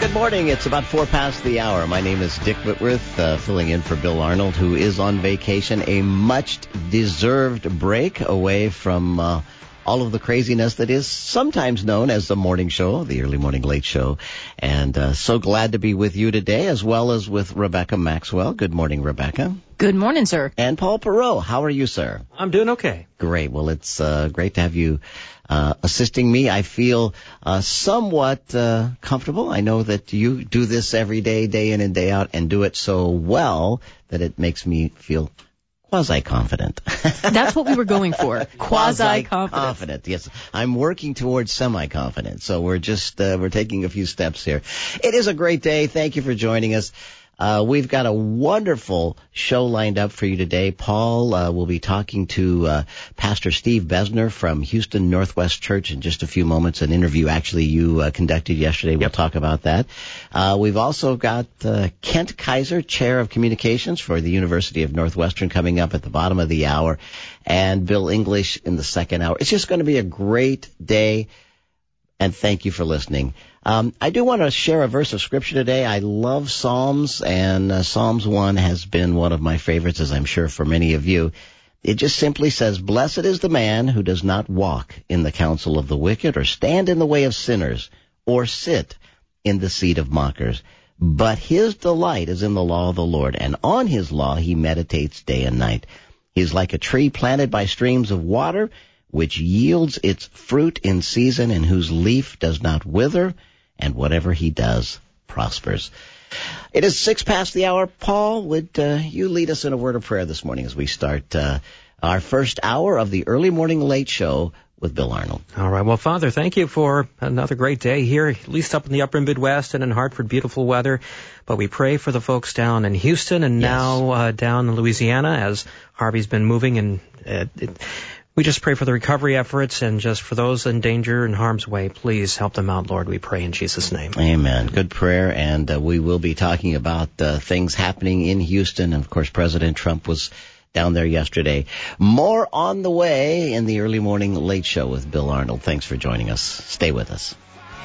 Good morning. It's about 4 past the hour. My name is Dick Whitworth, filling in for Bill Arnold, who is on vacation. A much-deserved break away from all of the craziness that is sometimes known as the morning show, the early morning late show. And so glad to be with you today, as well as with Rebecca Maxwell. Good morning, Rebecca. Good morning, sir. And Paul Perot. How are you, sir? I'm doing okay. Great. Well, it's great to have you assisting me. I feel somewhat comfortable. I know that you do this every day, day in and day out, and do it so well that it makes me feel quasi-confident. That's what we were going for. Quasi-confident. Yes. I'm working towards semi-confident. So we're just, we're taking a few steps here. It is a great day. Thank you for joining us. We've got a wonderful show lined up for you today. Paul will be talking to Pastor Steve Besner from Houston Northwest Church in just a few moments, an interview actually you conducted yesterday. We'll talk about that. We've also got Kent Kaiser, Chair of Communications for the University of Northwestern, coming up at the bottom of the hour, and Bill English in the second hour. It's just going to be a great day, and thank you for listening. I do want to share a verse of Scripture today. I love Psalms, and Psalms 1 has been one of my favorites, as I'm sure for many of you. It just simply says, "Blessed is the man who does not walk in the counsel of the wicked, or stand in the way of sinners, or sit in the seat of mockers. But his delight is in the law of the Lord, and on his law he meditates day and night. He is like a tree planted by streams of water, which yields its fruit in season, and whose leaf does not wither, and whatever he does prospers." It is 6 past the hour. Paul, would you lead us in a word of prayer this morning as we start our first hour of the early morning late show with Bill Arnold? All right. Well, Father, thank you for another great day here, at least up in the upper Midwest and in Hartford, beautiful weather. But we pray for the folks down in Houston and now down in Louisiana as Harvey's been moving, and we just pray for the recovery efforts, and just for those in danger and harm's way, please help them out, Lord, we pray in Jesus' name. Amen. Good prayer, and we will be talking about things happening in Houston. And, of course, President Trump was down there yesterday. More on the way in the early morning late show with Bill Arnold. Thanks for joining us. Stay with us.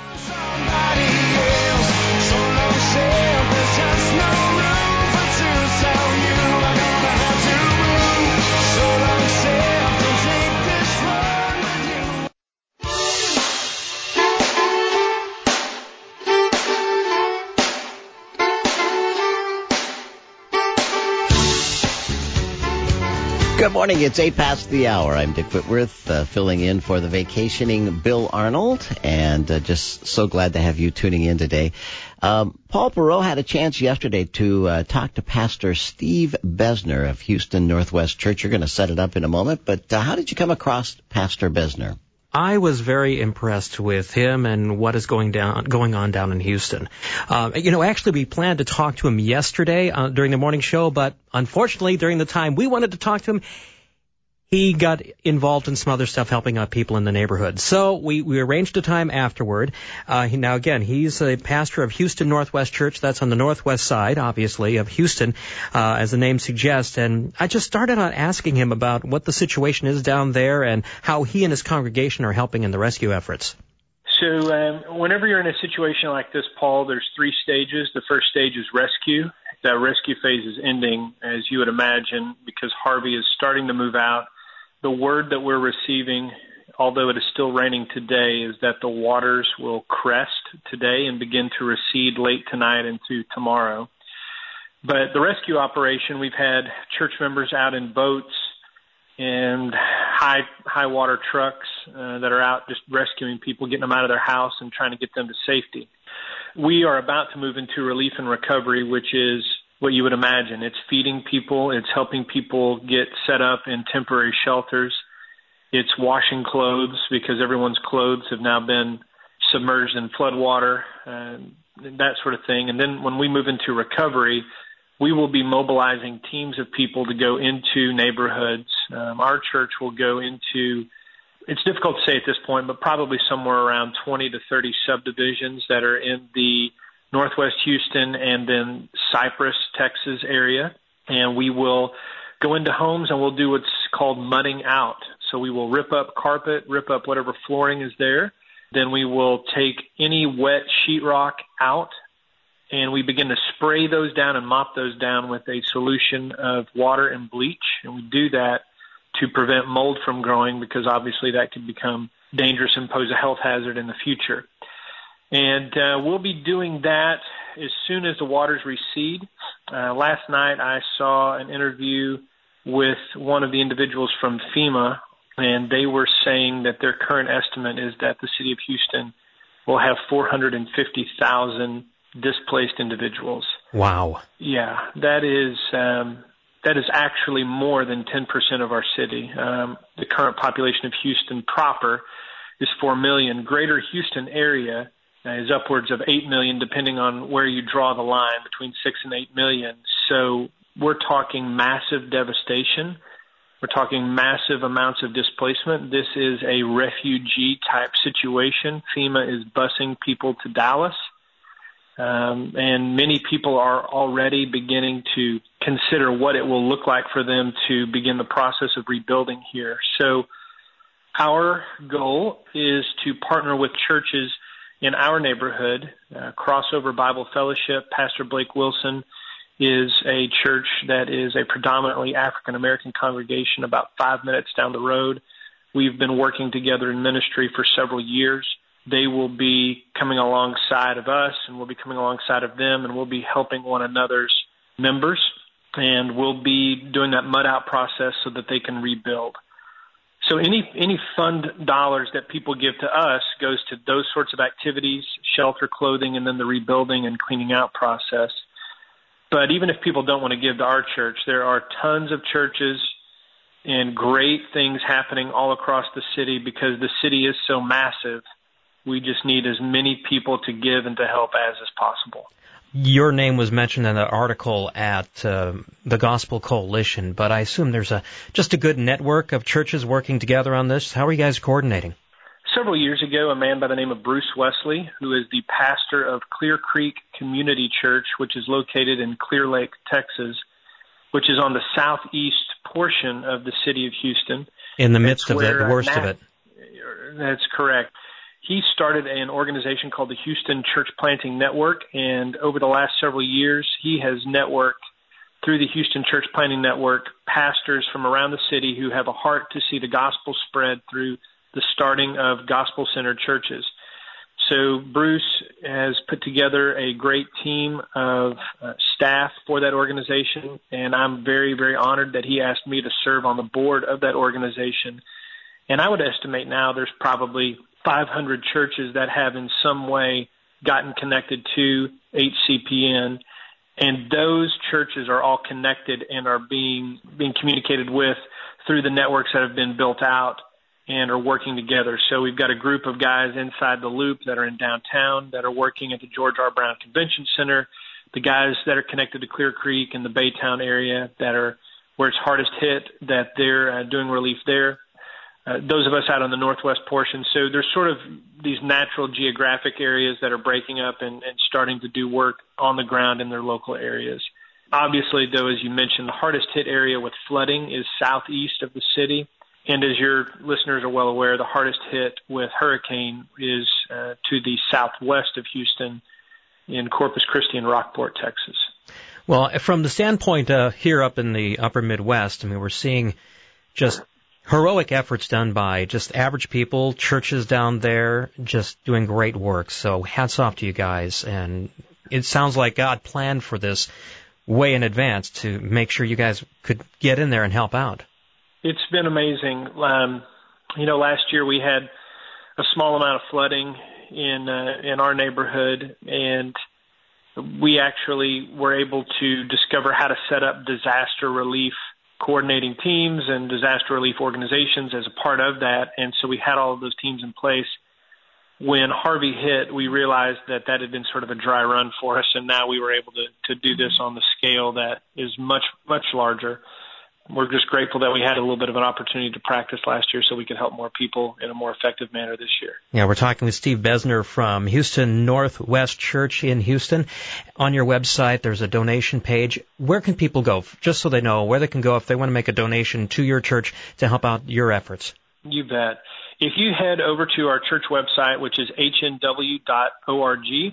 Good morning. It's 8 past the hour. I'm Dick Whitworth, filling in for the vacationing Bill Arnold, and just so glad to have you tuning in today. Paul Perot had a chance yesterday to talk to Pastor Steve Besner of Houston Northwest Church. You're going to set it up in a moment, but how did you come across Pastor Besner? I was very impressed with him and what is going on down in Houston. Actually, we planned to talk to him yesterday during the morning show, but unfortunately, during the time we wanted to talk to him, he got involved in some other stuff helping out people in the neighborhood. So we arranged a time afterward. Now, again, he's a pastor of Houston Northwest Church. That's on the northwest side, obviously, of Houston, as the name suggests. And I just started on asking him about what the situation is down there and how he and his congregation are helping in the rescue efforts. So whenever you're in a situation like this, Paul, there's 3 stages. The first stage is rescue. That rescue phase is ending, as you would imagine, because Harvey is starting to move out. The word that we're receiving, although it is still raining today, is that the waters will crest today and begin to recede late tonight into tomorrow. But the rescue operation, we've had church members out in boats and high water trucks that are out just rescuing people, getting them out of their house and trying to get them to safety. We are about to move into relief and recovery, which is what you would imagine. It's feeding people. It's helping people get set up in temporary shelters. It's washing clothes because everyone's clothes have now been submerged in flood water, that sort of thing. And then when we move into recovery, we will be mobilizing teams of people to go into neighborhoods. Our church will go into, it's difficult to say at this point, but probably somewhere around 20 to 30 subdivisions that are in the Northwest Houston and then Cypress, Texas area. And we will go into homes and we'll do what's called mudding out. So we will rip up carpet, rip up whatever flooring is there. Then we will take any wet sheetrock out and we begin to spray those down and mop those down with a solution of water and bleach. And we do that to prevent mold from growing, because obviously that could become dangerous and pose a health hazard in the future. And we'll be doing that as soon as the waters recede. Last night I saw an interview with one of the individuals from FEMA, and they were saying that their current estimate is that the city of Houston will have 450,000 displaced individuals. Wow. Yeah, that is actually more than 10% of our city. The current population of Houston proper is 4 million. Greater Houston area is upwards of 8 million, depending on where you draw the line, between 6 and 8 million. So we're talking massive devastation. We're talking massive amounts of displacement. This is a refugee-type situation. FEMA is busing people to Dallas, and many people are already beginning to consider what it will look like for them to begin the process of rebuilding here. So our goal is to partner with churches in our neighborhood. Crossover Bible Fellowship, Pastor Blake Wilson, is a church that is a predominantly African-American congregation about 5 minutes down the road. We've been working together in ministry for several years. They will be coming alongside of us, and we'll be coming alongside of them, and we'll be helping one another's members, and we'll be doing that mud out process so that they can rebuild. So any fund dollars that people give to us goes to those sorts of activities, shelter, clothing, and then the rebuilding and cleaning out process. But even if people don't want to give to our church, there are tons of churches and great things happening all across the city, because the city is so massive. We just need as many people to give and to help as is possible. Your name was mentioned in the article at the Gospel Coalition, but I assume there's just a good network of churches working together on this. How are you guys coordinating? Several years ago, a man by the name of Bruce Wesley, who is the pastor of Clear Creek Community Church, which is located in Clear Lake, Texas, which is on the southeast portion of the city of Houston. In the midst of the worst of it. That's correct. He started an organization called the Houston Church Planting Network, and over the last several years, he has networked through the Houston Church Planting Network pastors from around the city who have a heart to see the gospel spread through the starting of gospel-centered churches. So Bruce has put together a great team of staff for that organization, and I'm very, very honored that he asked me to serve on the board of that organization. And I would estimate now there's probably 500 churches that have in some way gotten connected to HCPN, and those churches are all connected and are being communicated with through the networks that have been built out and are working together. So we've got a group of guys inside the loop that are in downtown that are working at the George R. Brown Convention Center, the guys that are connected to Clear Creek and the Baytown area that are where it's hardest hit, that they're doing relief there. Those of us out on the northwest portion. So there's sort of these natural geographic areas that are breaking up and starting to do work on the ground in their local areas. Obviously, though, as you mentioned, the hardest hit area with flooding is southeast of the city. And as your listeners are well aware, the hardest hit with hurricane is to the southwest of Houston in Corpus Christi and Rockport, Texas. Well, from the standpoint here up in the upper Midwest, I mean, we're seeing just heroic efforts done by just average people, churches down there, just doing great work. So hats off to you guys. And it sounds like God planned for this way in advance to make sure you guys could get in there and help out. It's been amazing. Last year we had a small amount of flooding in our neighborhood, and we actually were able to discover how to set up disaster relief coordinating teams and disaster relief organizations as a part of that. And so we had all of those teams in place. When Harvey hit, we realized that had been sort of a dry run for us, and now we were able to do this on the scale that is much, much larger. We're just grateful that we had a little bit of an opportunity to practice last year so we could help more people in a more effective manner this year. Yeah, we're talking with Steve Besner from Houston Northwest Church in Houston. On your website, there's a donation page. Where can people go, just so they know where they can go if they want to make a donation to your church to help out your efforts? You bet. If you head over to our church website, which is hnw.org,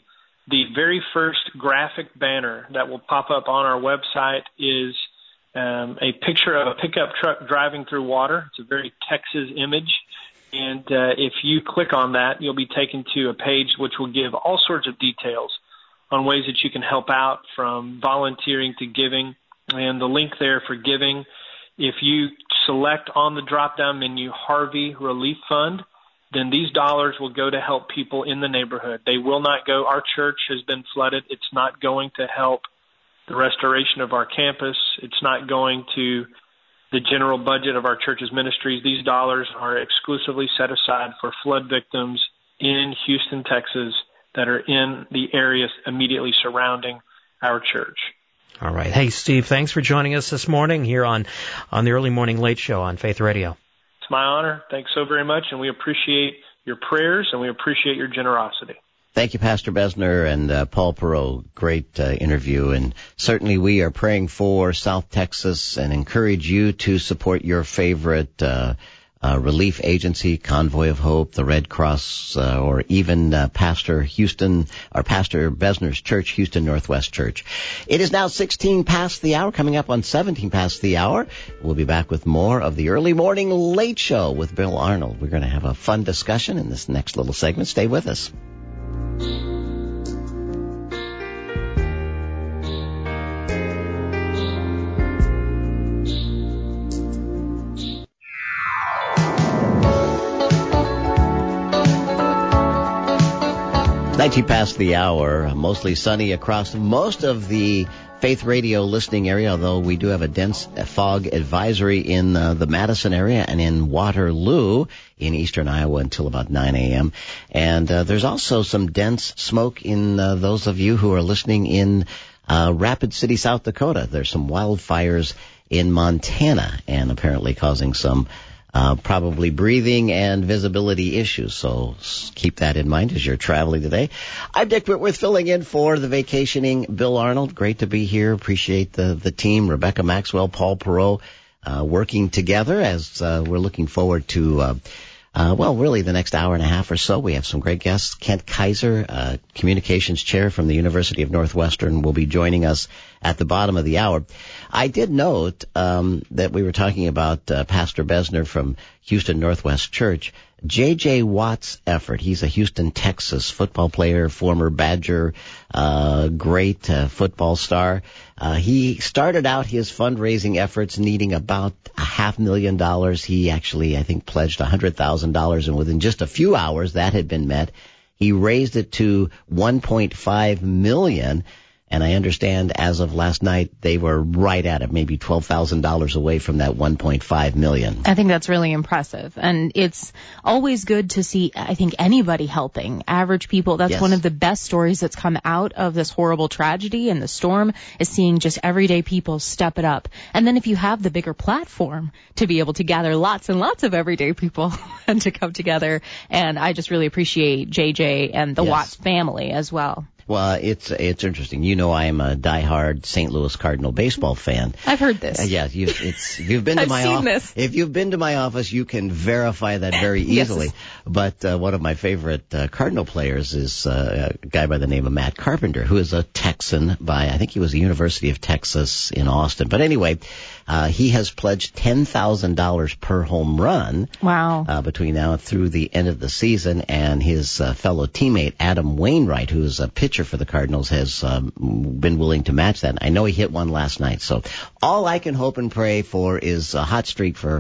The very first graphic banner that will pop up on our website is a picture of a pickup truck driving through water. It's a very Texas image. And if you click on that, you'll be taken to a page which will give all sorts of details on ways that you can help out, from volunteering to giving. And the link there for giving, if you select on the drop-down menu Harvey Relief Fund, then these dollars will go to help people in the neighborhood. They will not go. Our church has been flooded. It's not going to help the restoration of our campus. It's not going to the general budget of our church's ministries. These dollars are exclusively set aside for flood victims in Houston, Texas, that are in the areas immediately surrounding our church. All right. Hey, Steve, thanks for joining us this morning here on the Early Morning Late Show on Faith Radio. It's my honor. Thanks so very much, and we appreciate your prayers, and we appreciate your generosity. Thank you, Pastor Besner and Paul Perot. Great interview. And certainly we are praying for South Texas and encourage you to support your favorite relief agency, Convoy of Hope, the Red Cross, or even Pastor Besner's church, Houston Northwest Church. It is now 16 past the hour, coming up on 17 past the hour. We'll be back with more of the Early Morning Late Show with Bill Arnold. We're going to have a fun discussion in this next little segment. Stay with us. Past the hour, mostly sunny across most of the Faith Radio listening area, although we do have a dense fog advisory in the Madison area and in Waterloo in eastern Iowa until about 9 a.m. And there's also some dense smoke in those of you who are listening in Rapid City, South Dakota. There's some wildfires in Montana and apparently causing some probably breathing and visibility issues. So keep that in mind as you're traveling today. I'm Dick Whitworth, filling in for the vacationing Bill Arnold. Great to be here. Appreciate the team, Rebecca Maxwell, Paul Perot, working together as we're looking forward to really the next hour and a half or so. We have some great guests. Kent Kaiser, communications chair from the University of Northwestern, will be joining us at the bottom of the hour. I did note that we were talking about Pastor Besner from Houston Northwest Church. J.J. Watt's effort. He's a Houston, Texas football player, former Badger, great football star. He started out his fundraising efforts needing about $500,000. He actually, I think, pledged $100,000, and within just a few hours that had been met. He raised it to $1.5 million. And I understand as of last night, they were right at it, maybe $12,000 away from that $1.5 million. I think that's really impressive. And it's always good to see, I think, anybody helping. Average people, that's one of the best stories that's come out of this horrible tragedy and the storm, is seeing just everyday people step it up. And then if you have the bigger platform to be able to gather lots and lots of everyday people and to come together. And I just really appreciate JJ and the Watts family as well. Well, it's interesting. You know, I am a diehard St. Louis Cardinal baseball fan. I've heard this. You've been to my office. If you've been to my office, you can verify that very easily. Yes. But one of my favorite Cardinal players is a guy by the name of Matt Carpenter, who is a Texan I think he was the University of Texas in Austin. But anyway, he has pledged $10,000 per home run. Wow. Between now and through the end of the season, and his fellow teammate Adam Wainwright, who is a pitcher for the Cardinals, has been willing to match that. I know he hit one last night. So all I can hope and pray for is a hot streak for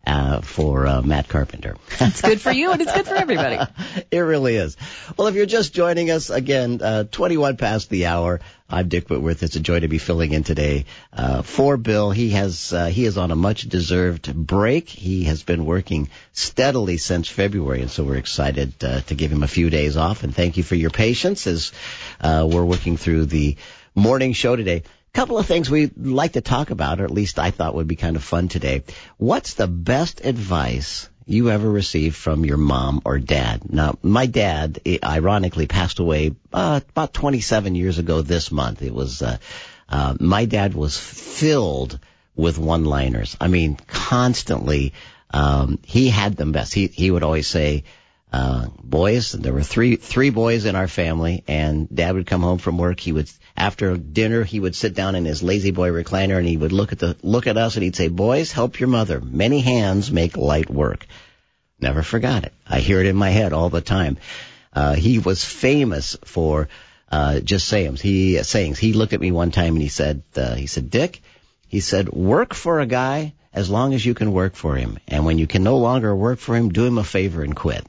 Matt Carpenter. It's good for you, and it's good for everybody. It really is. Well, if you're just joining us, again, 21 past the hour, I'm Dick Whitworth. It's a joy to be filling in today for Bill. He is on a much-deserved break. He has been working steadily since February, and so we're excited to give him a few days off. And thank you for your patience as we're working through the morning show today. Couple of things we'd like to talk about, or at least I thought would be kind of fun today. What's the best advice you ever received from your mom or dad? Now, my dad, ironically, passed away about 27 years ago this month. It was my dad was filled with one-liners. I mean, constantly. He had them best. He would always say, boys. There were three boys in our family, and Dad would come home from work. After dinner, he would sit down in his lazy boy recliner, and he would look at us, and he'd say, "Boys, help your mother. Many hands make light work." Never forgot it. I hear it in my head all the time. He was famous for just sayings. He looked at me one time and he said, "Dick," he said, "work for a guy as long as you can work for him. And when you can no longer work for him, do him a favor and quit."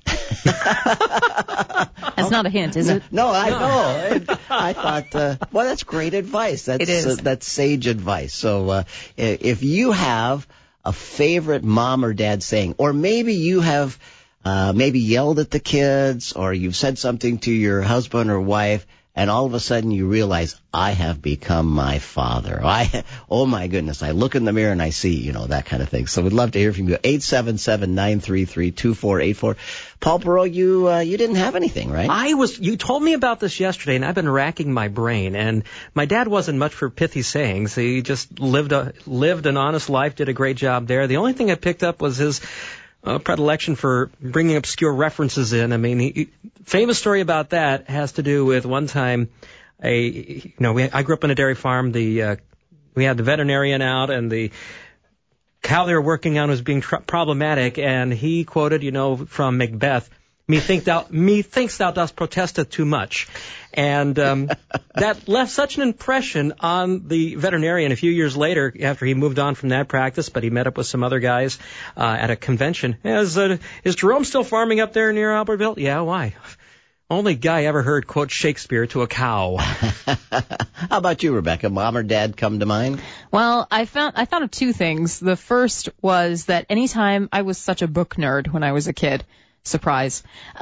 That's not a hint, is it? No, I know. I thought, well, that's great advice. It is. That's sage advice. So if you have a favorite mom or dad saying, or maybe you have maybe yelled at the kids, or you've said something to your husband or wife, and all of a sudden you realize, I have become my father. Oh my goodness, I look in the mirror and I see, that kind of thing. So we'd love to hear from you. 877-933-2484. Paul Perot, you didn't have anything, right? You told me about this yesterday, and I've been racking my brain. And my dad wasn't much for pithy sayings. He just lived an honest life, did a great job there. The only thing I picked up was his predilection for bringing obscure references in. I mean, famous story about that has to do with one time I grew up on a dairy farm. We had the veterinarian out, and the cow they were working on was being problematic, and he quoted, from Macbeth, Methinks thou dost protesteth too much. And that left such an impression on the veterinarian a few years later after he moved on from that practice, but he met up with some other guys at a convention. Is Jerome still farming up there near Albertville? Yeah, why? Only guy ever heard quote Shakespeare to a cow. How about you, Rebecca? Mom or dad come to mind? Well, I thought of two things. The first was that anytime I was such a book nerd when I was a kid. Surprise.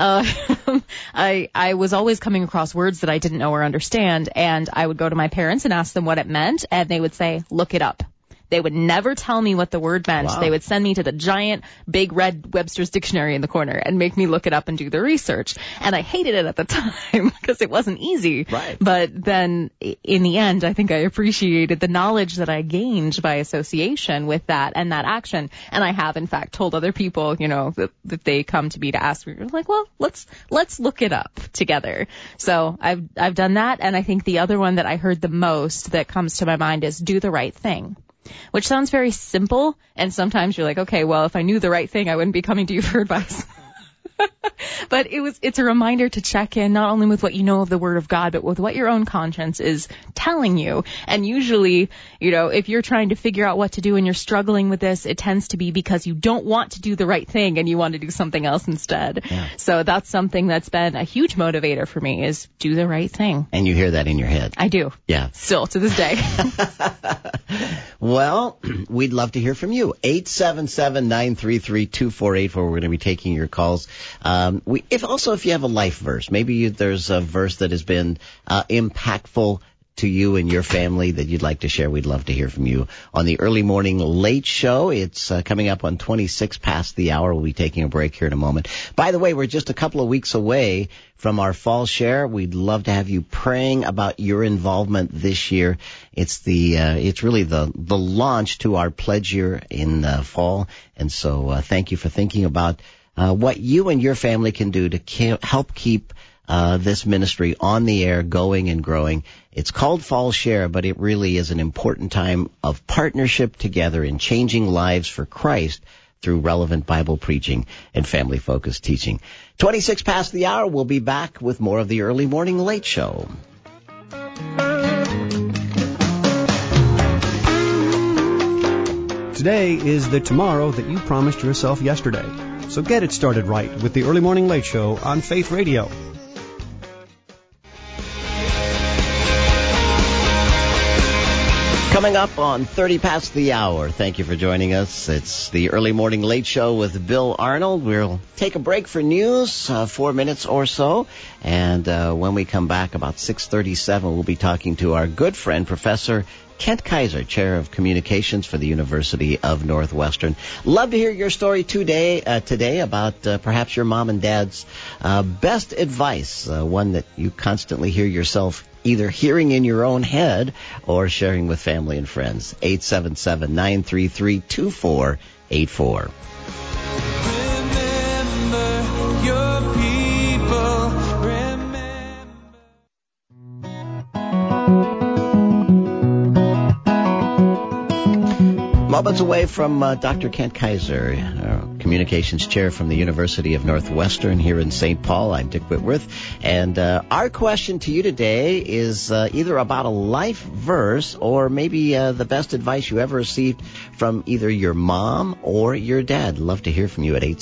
I was always coming across words that I didn't know or understand, and I would go to my parents and ask them what it meant, and they would say, look it up. They would never tell me what the word meant. Wow. They would send me to the giant, big red Webster's Dictionary in the corner and make me look it up and do the research. And I hated it at the time because it wasn't easy. Right. But then in the end, I think I appreciated the knowledge that I gained by association with that and that action. And I have, in fact, told other people, that they come to me to ask me, like, well, let's look it up together. So I've done that. And I think the other one that I heard the most that comes to my mind is do the right thing. Which sounds very simple, and sometimes you're like, okay, well, if I knew the right thing, I wouldn't be coming to you for advice. But it's a reminder to check in not only with what you know of the Word of God, but with what your own conscience is telling you. And usually, if you're trying to figure out what to do and you're struggling with this, it tends to be because you don't want to do the right thing and you want to do something else instead. Yeah. So that's something that's been a huge motivator for me is do the right thing. And you hear that in your head. I do. Yeah. Still to this day. Well, we'd love to hear from you. 877-933-2484. We're going to be taking your calls. If you have a life verse, maybe there's a verse that has been impactful to you and your family that you'd like to share, we'd love to hear from you on the Early Morning Late Show. It's coming up on 26 past the hour. We'll be taking a break here in a moment. By the way, we're just a couple of weeks away from our fall share. We'd love to have you praying about your involvement this year. It's really the launch to our pledge year in fall. And so thank you for thinking about what you and your family can do to help keep this ministry on the air, going and growing. It's called Fall Share, but it really is an important time of partnership together in changing lives for Christ through relevant Bible preaching and family-focused teaching. 26 past the hour, we'll be back with more of the Early Morning Late Show. Today is the tomorrow that you promised yourself yesterday. So get it started right with the Early Morning Late Show on Faith Radio. Coming up on 30 past the hour. Thank you for joining us. It's the Early Morning Late Show with Bill Arnold. We'll take a break for news, 4 minutes or so. And when we come back about 6:37, we'll be talking to our good friend, Professor Kent Kaiser, Chair of Communications for the University of Northwestern. Love to hear your story today about perhaps your mom and dad's best advice, one that you constantly hear yourself either hearing in your own head or sharing with family and friends. 877-933-2484. Remember your Moments away from Dr. Kent Kaiser, communications chair from the University of Northwestern here in St. Paul. I'm Dick Whitworth. And our question to you today is either about a life verse or maybe the best advice you ever received from either your mom or your dad. Love to hear from you at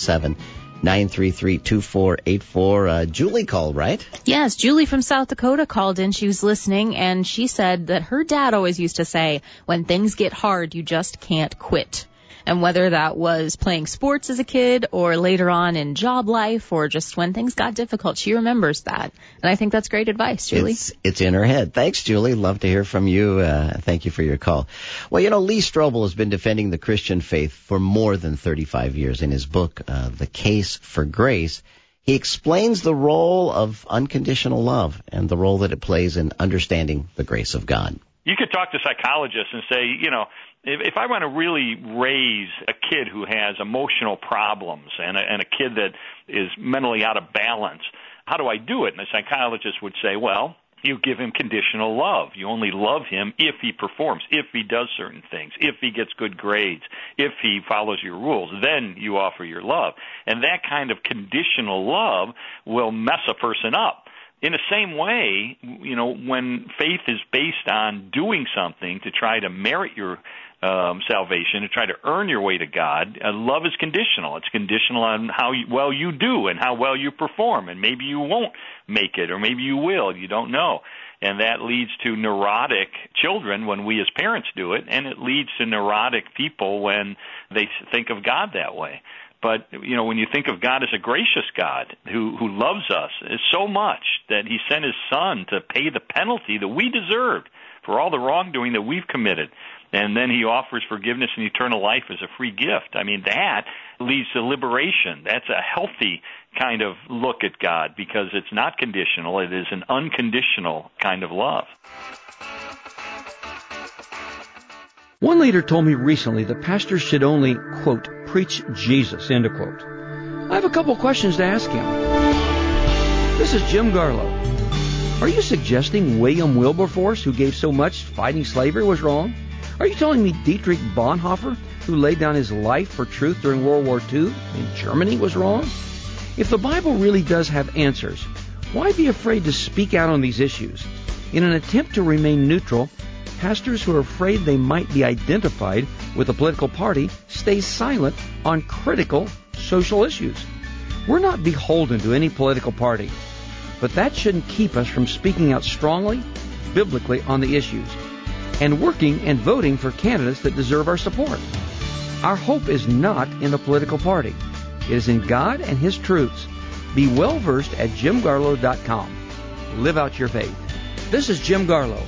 877-933-2484. Julie called, right? Yes, Julie from South Dakota called in. She was listening, and she said that her dad always used to say, when things get hard, you just can't quit. And whether that was playing sports as a kid or later on in job life or just when things got difficult, she remembers that. And I think that's great advice, Julie. It's in her head. Thanks, Julie. Love to hear from you. Thank you for your call. Well, Lee Strobel has been defending the Christian faith for more than 35 years. In his book, The Case for Grace, he explains the role of unconditional love and the role that it plays in understanding the grace of God. You could talk to psychologists and say, if I want to really raise a kid who has emotional problems and a kid that is mentally out of balance, how do I do it? And a psychologist would say, well, you give him conditional love. You only love him if he performs, if he does certain things, if he gets good grades, if he follows your rules. Then you offer your love. And that kind of conditional love will mess a person up. In the same way, when faith is based on doing something to try to merit your salvation, to try to earn your way to God, love is conditional. It's conditional on how well you do and how well you perform. And maybe you won't make it, or maybe you will. You don't know. And that leads to neurotic children when we as parents do it, and it leads to neurotic people when they think of God that way. But, when you think of God as a gracious God who loves us so much that he sent his son to pay the penalty that we deserved for all the wrongdoing that we've committed, and then he offers forgiveness and eternal life as a free gift. I mean, that leads to liberation. That's a healthy kind of look at God because it's not conditional. It is an unconditional kind of love. One leader told me recently that pastors should only, quote, preach Jesus, end of quote. I have a couple questions to ask him. This is Jim Garlow. Are you suggesting William Wilberforce, who gave so much fighting slavery, was wrong? Are you telling me Dietrich Bonhoeffer, who laid down his life for truth during World War II in Germany, was wrong? If the Bible really does have answers, why be afraid to speak out on these issues? In an attempt to remain neutral, pastors who are afraid they might be identified with a political party stay silent on critical social issues. We're not beholden to any political party, but that shouldn't keep us from speaking out strongly, biblically on the issues, and working and voting for candidates that deserve our support. Our hope is not in a political party. It is in God and his truths. Be well versed at jimgarlow.com. Live out your faith. This is Jim Garlow.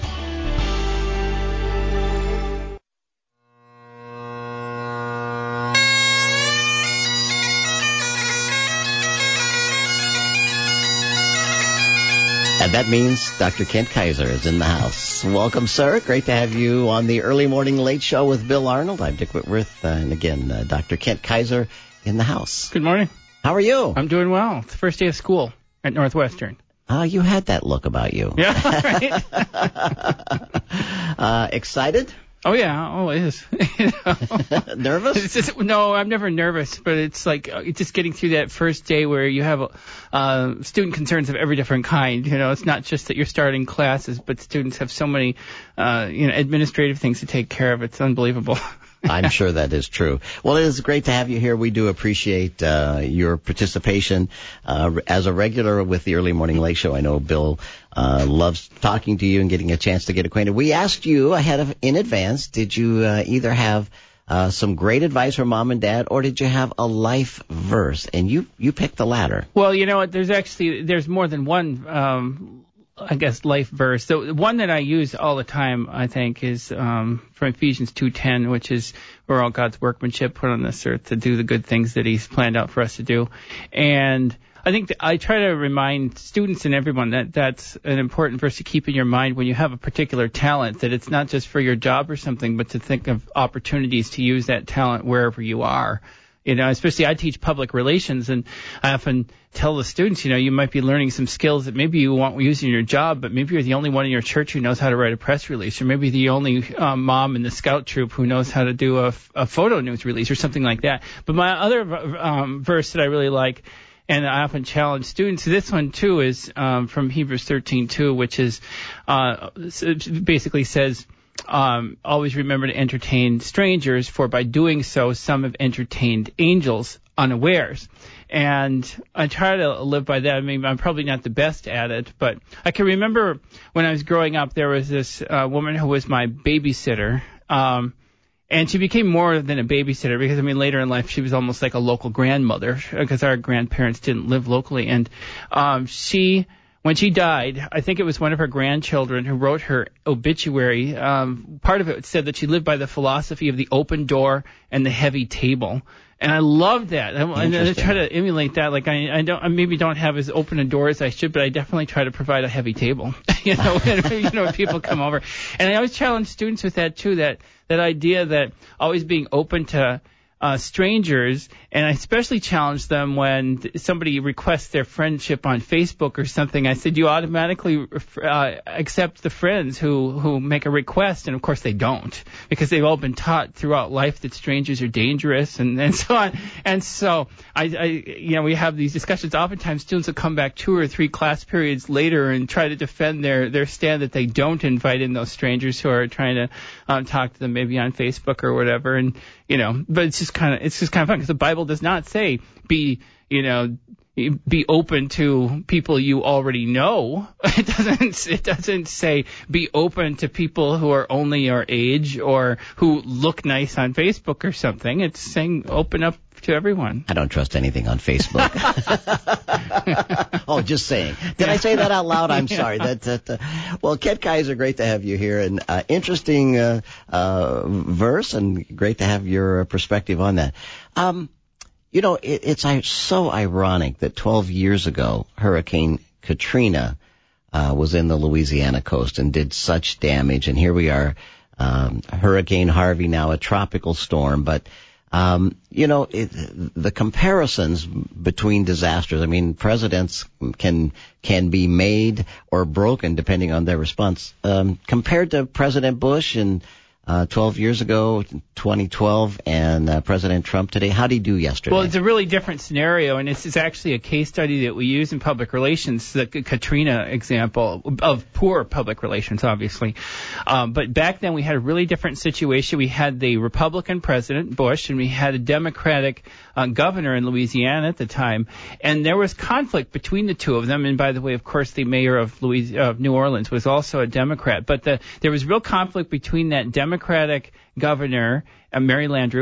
And that means Dr. Kent Kaiser is in the house. Welcome, sir. Great to have you on the Early Morning Late Show with Bill Arnold. I'm Dick Whitworth. And again, Dr. Kent Kaiser in the house. Good morning. How are you? I'm doing well. It's the first day of school at Northwestern. You had that look about you. Yeah, right? Excited? Oh, yeah, always. Nervous? No, I'm never nervous, but it's like it's just getting through that first day where you have student concerns of every different kind. It's not just that you're starting classes, but students have so many administrative things to take care of. It's unbelievable. I'm sure that is true. Well, it is great to have you here. We do appreciate your participation as a regular with the Early Morning Late Show. I know Bill loves talking to you and getting a chance to get acquainted. We asked you in advance, did you either have some great advice from mom and dad, or did you have a life verse? And you picked the latter. Well, you know what? There's more than one life verse. The one that I use all the time, I think, is from Ephesians 2:10, which is we're all God's workmanship put on this earth to do the good things that he's planned out for us to do. And I think I try to remind students and everyone that that's an important verse to keep in your mind when you have a particular talent, that it's not just for your job or something, but to think of opportunities to use that talent wherever you are. Especially I teach public relations, and I often tell the students, you might be learning some skills that maybe you won't use in your job, but maybe you're the only one in your church who knows how to write a press release, or maybe the only mom in the scout troop who knows how to do a photo news release or something like that. But my other verse that I really like, and I often challenge students, this one too is from Hebrews 13:2, which is basically says, always remember to entertain strangers, for by doing so some have entertained angels unawares. And I try to live by that. I mean, I'm probably not the best at it, but I can remember when I was growing up, there was this woman who was my babysitter. And she became more than a babysitter because, later in life she was almost like a local grandmother because our grandparents didn't live locally. And when she died, I think it was one of her grandchildren who wrote her obituary. Part of it said that she lived by the philosophy of the open door and the heavy table. And I love that. I try to emulate that. Like I maybe don't have as open a door as I should, but I definitely try to provide a heavy table. When people come over. And I always challenge students with that too. That idea that always being open to strangers, and I especially challenge them when somebody requests their friendship on Facebook or something. I said, you automatically accept the friends who make a request, and of course they don't, because they've all been taught throughout life that strangers are dangerous and so on. And so we have these discussions. Oftentimes students will come back 2 or 3 class periods later and try to defend their stand that they don't invite in those strangers who are trying to talk to them maybe on Facebook or whatever. And but it's just kind of fun because the Bible does not say be open to people you already know. It doesn't say be open to people who are only your age or who look nice on Facebook or something. It's saying open up to everyone. I don't trust anything on Facebook. Oh, just saying. Did I say that out loud? I'm sorry. Well, Kent Kaiser, great to have you here, and interesting verse, and great to have your perspective on that. It's so ironic that 12 years ago, Hurricane Katrina was in the Louisiana coast and did such damage, and here we are, Hurricane Harvey, now a tropical storm, but the comparisons between disasters, presidents can be made or broken depending on their response. Compared to President Bush and 12 years ago, 2012, and President Trump today, how did he do yesterday? Well, it's a really different scenario, and it's actually a case study that we use in public relations, the Katrina example of poor public relations, obviously. But back then we had a really different situation. We had the Republican President, Bush, and we had a Democratic governor in Louisiana at the time, and there was conflict between the two of them. And by the way, of course, the mayor of New Orleans was also a Democrat. But there was real conflict between that Democratic governor, Mary Landrieu,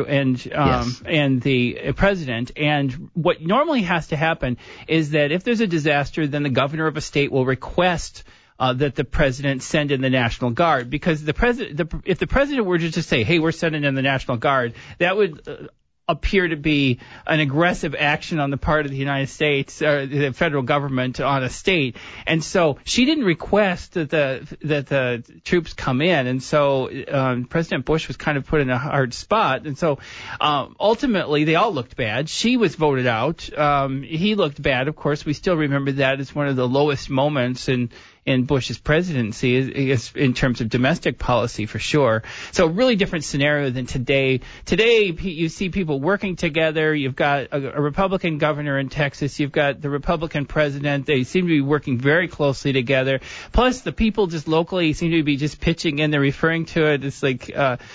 and the president. And what normally has to happen is that if there's a disaster, then the governor of a state will request that the president send in the National Guard, because if the president were to just say, "Hey, we're sending in the National Guard," that would appear to be an aggressive action on the part of the United States, or the federal government on a state. And so she didn't request that the troops come in. And so President Bush was kind of put in a hard spot. And so ultimately they all looked bad. She was voted out. He looked bad. Of course, we still remember that as one of the lowest moments in Bush's presidency is in terms of domestic policy, for sure. So really different scenario than today. Today, you see people working together. You've got a Republican governor in Texas. You've got the Republican president. They seem to be working very closely together. Plus, the people just locally seem to be just pitching in. They're referring to it as like,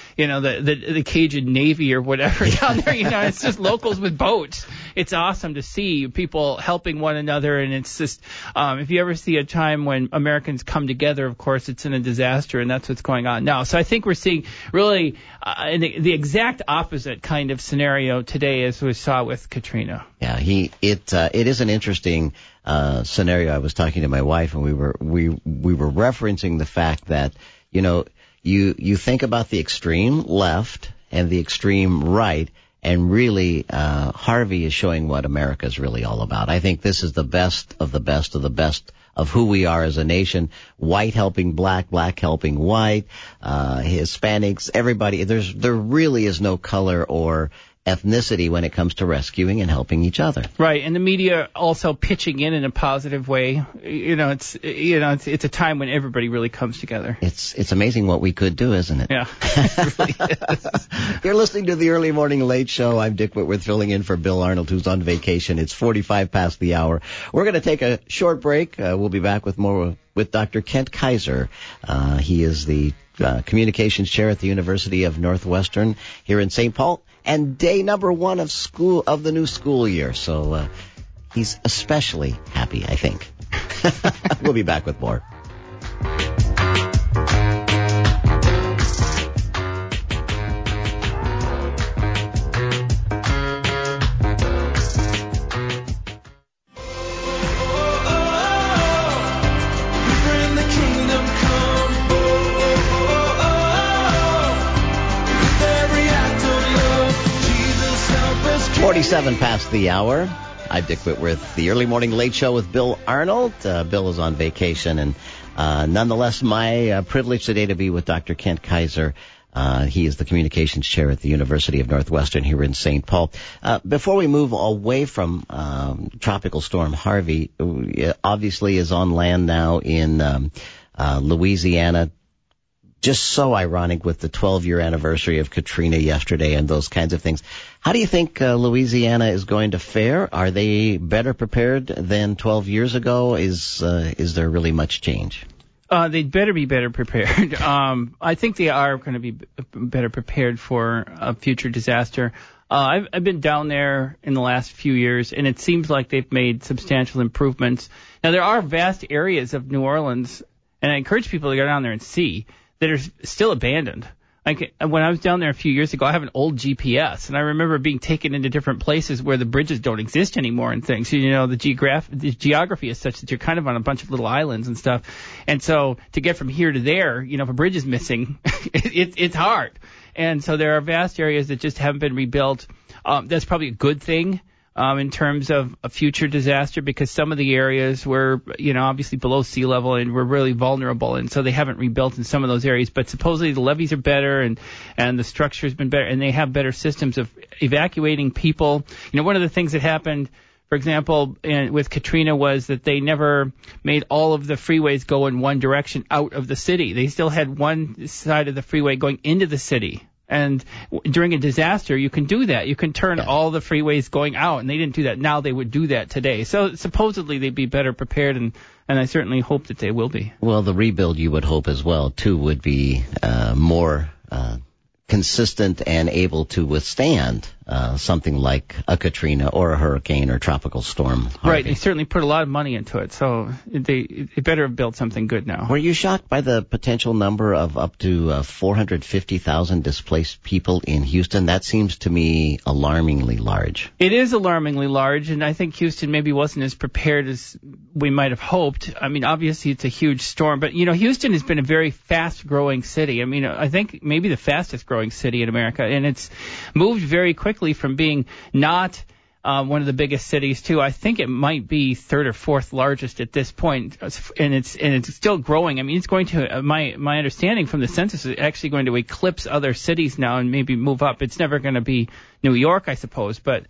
the Cajun Navy or whatever down there. It's just locals with boats. It's awesome to see people helping one another. And it's just, if you ever see a time when Americans come together, of course, it's in a disaster, and that's what's going on now. So I think we're seeing really the exact opposite kind of scenario today as we saw with Katrina. Yeah, it is an interesting scenario. I was talking to my wife, and we were referencing the fact that you think about the extreme left and the extreme right. And really, Harvey is showing what America is really all about. I think this is the best of the best of the best of who we are as a nation. White helping black, black helping white, Hispanics, everybody. There really is no color or ethnicity when it comes to rescuing and helping each other. Right, and the media also pitching in a positive way. It's a time when everybody really comes together. It's amazing what we could do, isn't it? Yeah, it really is. You're listening to the Early Morning Late Show. I'm Dick Whitworth, filling in for Bill Arnold, who's on vacation. It's 45 past the hour. We're going to take a short break. We'll be back with more with Dr. Kent Kaiser. He is the communications chair at the University of Northwestern here in St. Paul, and day number 1 of the new school year. So he's especially happy, I think. We'll be back with more. Seven past the hour. I'm Dick Whitworth, the Early Morning Late Show with Bill Arnold. Bill is on vacation, and nonetheless, my privilege today to be with Dr. Kent Kaiser. He is the communications chair at the University of Northwestern here in St. Paul. Before we move away from Tropical Storm Harvey, obviously is on land now in Louisiana. Just so ironic with the 12-year anniversary of Katrina yesterday and those kinds of things. How do you think Louisiana is going to fare? Are they better prepared than 12 years ago? Is there really much change? They'd better be better prepared. I think they are going to be better prepared for a future disaster. I've been down there in the last few years, and it seems like they've made substantial improvements. Now, there are vast areas of New Orleans, and I encourage people to go down there and see, that are still abandoned. Like when I was down there a few years ago, I have an old GPS, and I remember being taken into different places where the bridges don't exist anymore and things. The geography is such that you're kind of on a bunch of little islands and stuff. And so to get from here to there, if a bridge is missing, it's hard. And so there are vast areas that just haven't been rebuilt. That's probably a good thing. In terms of a future disaster, because some of the areas were, obviously below sea level and were really vulnerable, and so they haven't rebuilt in some of those areas. But supposedly the levees are better, and the structure's been better, and they have better systems of evacuating people. One of the things that happened, for example, with Katrina was that they never made all of the freeways go in one direction out of the city. They still had one side of the freeway going into the city. And during a disaster, you can do that. You can turn all the freeways going out, and they didn't do that. Now they would do that today. So supposedly they'd be better prepared, and I certainly hope that they will be. Well, the rebuild, you would hope as well, too, would be more consistent and able to withstand something like a Katrina or a hurricane or tropical storm Harvey. Right, they certainly put a lot of money into it, so they better have built something good now. Were you shocked by the potential number of up to 450,000 displaced people in Houston? That seems to me alarmingly large. It is alarmingly large, and I think Houston maybe wasn't as prepared as we might have hoped. I mean, obviously it's a huge storm, but, Houston has been a very fast-growing city. I mean, I think maybe the fastest-growing city in America, and it's moved very quickly from being not one of the biggest cities to, I think it might be third or fourth largest at this point, and it's still growing. I mean, it's going to, my understanding from the census is actually going to eclipse other cities now and maybe move up. It's never going to be New York, I suppose, but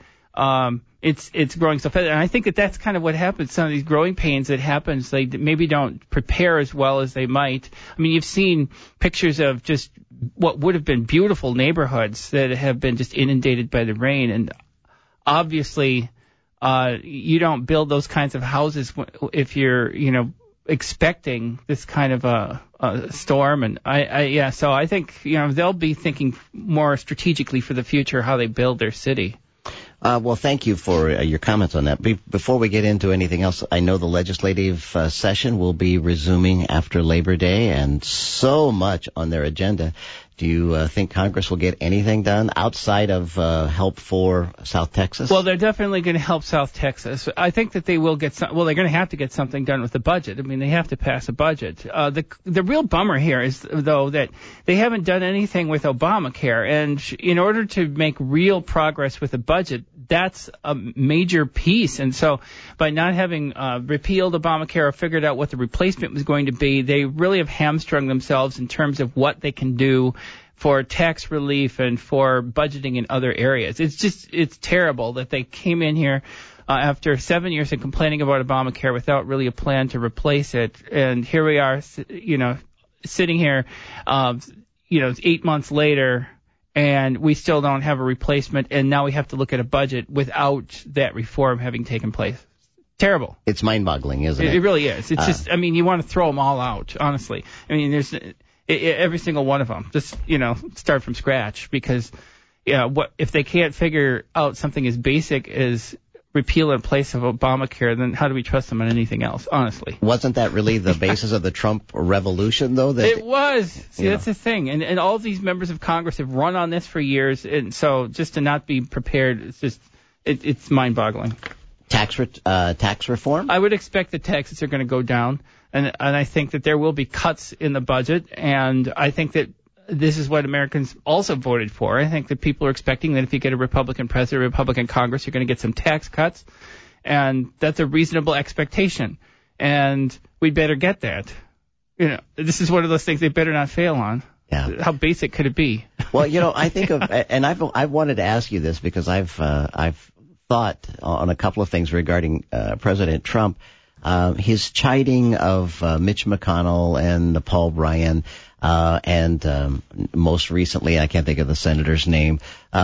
it's growing so fast. And I think that's kind of what happens. Some of these growing pains that happens, they maybe don't prepare as well as they might. I mean, you've seen pictures of just what would have been beautiful neighborhoods that have been just inundated by the rain. And obviously, you don't build those kinds of houses if you're, expecting this kind of a storm. And so I think, they'll be thinking more strategically for the future how they build their city. Well, thank you for your comments on that. Before we get into anything else, I know the legislative session will be resuming after Labor Day, and so much on their agenda. Do you think Congress will get anything done outside of help for South Texas? Well, they're definitely going to help South Texas. I think that they will get they're going to have to get something done with the budget. I mean, they have to pass a budget. The real bummer here is, though, that they haven't done anything with Obamacare. And in order to make real progress with the budget, that's a major piece. And so by not having repealed Obamacare or figured out what the replacement was going to be, they really have hamstrung themselves in terms of what they can do for tax relief and for budgeting in other areas. It's terrible that they came in here after 7 years of complaining about Obamacare without really a plan to replace it. And here we are, sitting here, 8 months later, and we still don't have a replacement. And now we have to look at a budget without that reform having taken place. Terrible. It's mind-boggling, isn't it? It really is. It's just, you want to throw them all out, honestly. There's every single one of them. Just, start from scratch, because, what if they can't figure out something as basic as repeal in place of Obamacare, then how do we trust them on anything else, honestly? Wasn't that really the basis of the Trump revolution, though? It was. See, that's the thing. And all of these members of Congress have run on this for years, and so just to not be prepared, it's mind-boggling. Tax reform? I would expect the taxes are going to go down, and I think that there will be cuts in the budget, and I think that this is what Americans also voted for. I think that people are expecting that if you get a Republican president, a Republican Congress, you're going to get some tax cuts, and that's a reasonable expectation, and we'd better get that. This is one of those things they better not fail on. Yeah. How basic could it be? Well, I think of, and I've wanted to ask you this because I've thought on a couple of things regarding President Trump, his chiding of Mitch McConnell and Paul Ryan, and most recently, I can't think of the senator's name.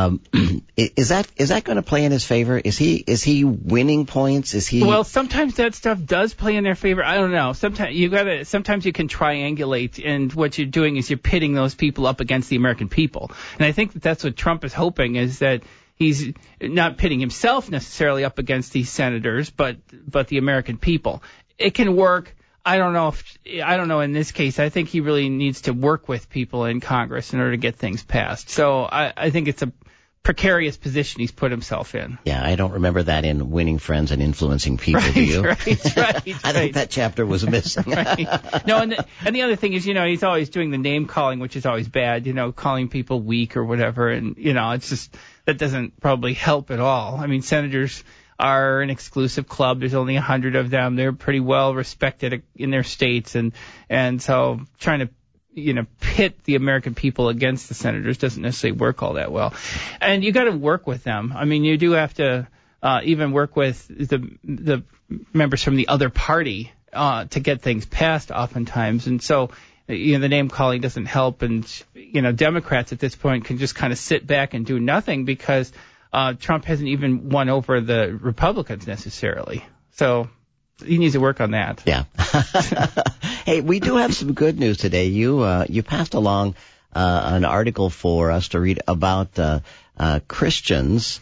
Is that going to play in his favor? Is he winning points? Well, sometimes that stuff does play in their favor. I don't know. Sometimes you can triangulate, and what you're doing is you're pitting those people up against the American people. And I think that's what Trump is hoping, is that he's not pitting himself necessarily up against these senators, but the American people. It can work. I don't know in this case. I think he really needs to work with people in Congress in order to get things passed. So I think it's a precarious position he's put himself in. Yeah, I don't remember that in Winning Friends and Influencing People, do you? Right. I think that chapter was missing. Right. No, and the other thing is, he's always doing the name calling, which is always bad, calling people weak or whatever, and, it's just, that doesn't probably help at all. Senators are an exclusive club. There's only 100 of them. They're pretty well respected in their states, and so trying to pit the American people against the senators doesn't necessarily work all that well. And you got to work with them. You do have to even work with the members from the other party to get things passed oftentimes. And so the name calling doesn't help, and Democrats at this point can just kind of sit back and do nothing because Trump hasn't even won over the Republicans necessarily. So he needs to work on that. Yeah. Hey, we do have some good news today. You passed along an article for us to read about Christians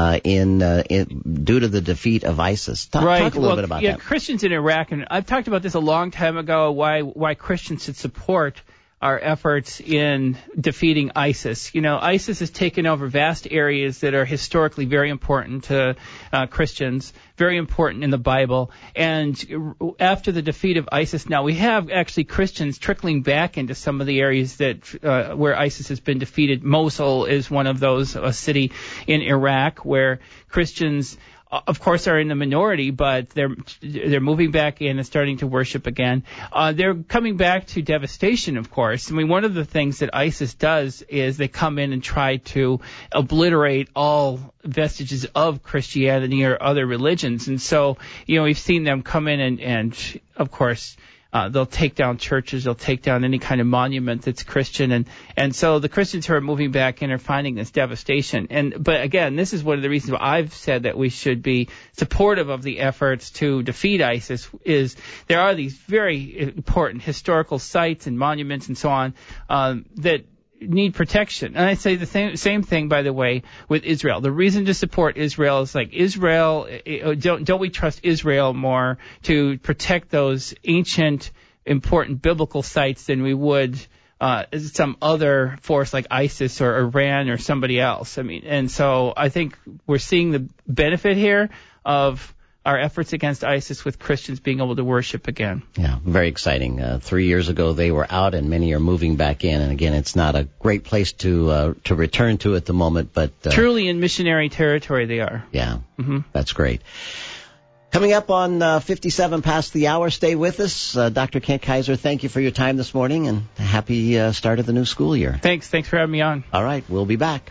due to the defeat of ISIS. Talk a little bit about that. Christians in Iraq, and I've talked about this a long time ago, why Christians should support our efforts in defeating ISIS. ISIS has taken over vast areas that are historically very important to Christians, very important in the Bible. And after the defeat of ISIS, now we have actually Christians trickling back into some of the areas that where ISIS has been defeated. Mosul is one of those, a city in Iraq where Christians, of course, are in the minority, but they're moving back in and starting to worship again. They're coming back to devastation, of course. One of the things that ISIS does is they come in and try to obliterate all vestiges of Christianity or other religions. And so, we've seen them come in and of course, they'll take down churches, they'll take down any kind of monument that's Christian, and so the Christians who are moving back in are finding this devastation. But again, this is one of the reasons why I've said that we should be supportive of the efforts to defeat ISIS. Is there are these very important historical sites and monuments and so on that need protection. And I say the same thing, by the way, with Israel. The reason to support Israel is Israel, don't we trust Israel more to protect those ancient, important biblical sites than we would some other force like ISIS or Iran or somebody else? And so I think we're seeing the benefit here of our efforts against ISIS with Christians being able to worship again. Yeah, very exciting. 3 years ago they were out, and many are moving back in. And again, it's not a great place to return to at the moment, but truly in missionary territory they are. Yeah, That's great. Coming up on 57 past the hour, stay with us. Dr. Kent Kaiser, thank you for your time this morning, and happy start of the new school year. Thanks for having me on. All right, we'll be back.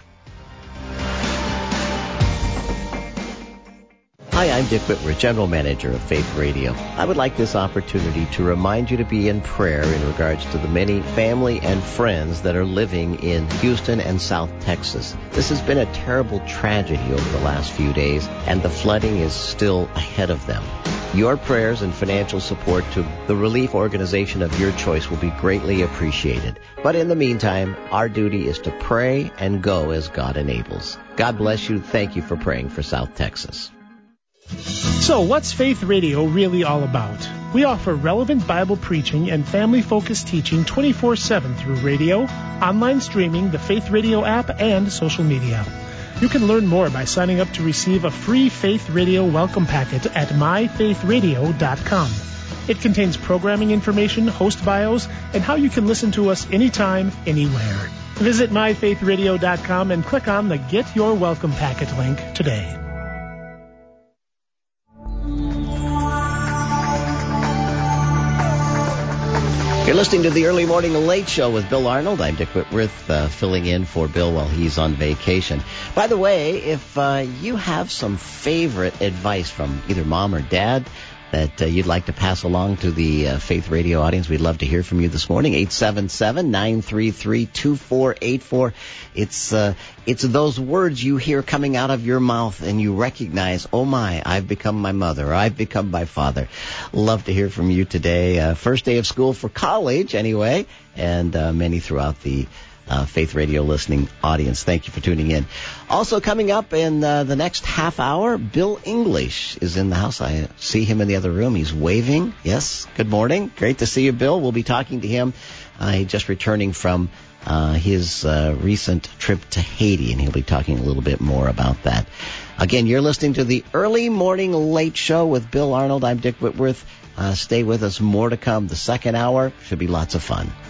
Hi, I'm Dick Whitworth, General Manager of Faith Radio. I would like this opportunity to remind you to be in prayer in regards to the many family and friends that are living in Houston and South Texas. This has been a terrible tragedy over the last few days, and the flooding is still ahead of them. Your prayers and financial support to the relief organization of your choice will be greatly appreciated. But in the meantime, our duty is to pray and go as God enables. God bless you. Thank you for praying for South Texas. So, what's Faith Radio really all about? We offer relevant Bible preaching and family-focused teaching 24/7 through radio, online streaming, the Faith Radio app, and social media. You can learn more by signing up to receive a free Faith Radio welcome packet at myfaithradio.com. It contains programming information, host bios, and how you can listen to us anytime, anywhere. Visit myfaithradio.com and click on the Get Your Welcome Packet link today. You're listening to the Early Morning Late Show with Bill Arnold. I'm Dick Whitworth, filling in for Bill while he's on vacation. By the way, if you have some favorite advice from either mom or dad that you'd like to pass along to the Faith Radio audience, we'd love to hear from you this morning. 877-933-2484. It's those words you hear coming out of your mouth and you recognize, oh my, I've become my mother, or I've become my father. Love to hear from you today. First day of school for college anyway, and many throughout the Faith Radio listening audience. Thank you for tuning in. Also coming up in the next half hour, Bill English is in the house. I see him in the other room. He's waving. Yes, good morning. Great to see you, Bill. We'll be talking to him. He's just returning from his recent trip to Haiti, and he'll be talking a little bit more about that. Again, you're listening to the Early Morning Late Show with Bill Arnold. I'm Dick Whitworth. Stay with us. More to come. The second hour should be lots of fun.